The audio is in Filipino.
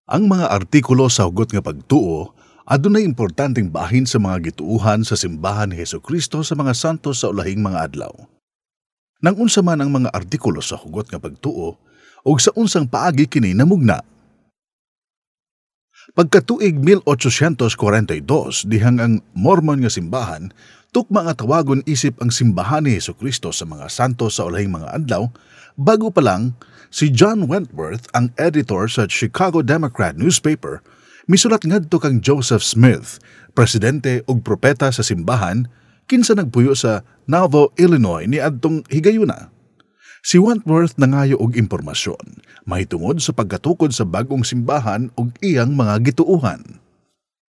Ang mga artikulo sa hugot nga pagtuo adunay importanteng bahin sa mga gituuhan sa simbahan ni Hesukristo sa mga santo sa ulahing mga adlaw. Nang unsa man ang mga artikulo sa hugot nga pagtuo ug sa unsang paagi kini namugna. Pagkatuig 1842 dihang ang Mormon nga simbahan tukma nga tawagon isip ang simbahan ni Hesukristo sa mga santo sa ulahing mga adlaw, bago pa lang si John Wentworth, ang editor sa Chicago Democrat newspaper, misulat ngadto kang Joseph Smith, presidente ug propeta sa simbahan, kinsa nagpuyo sa Nauvoo, Illinois ni adtong higayuna. Si Wentworth nangayo og impormasyon mahitungod sa pagkatukod sa bagong simbahan ug iyang mga gituuhan.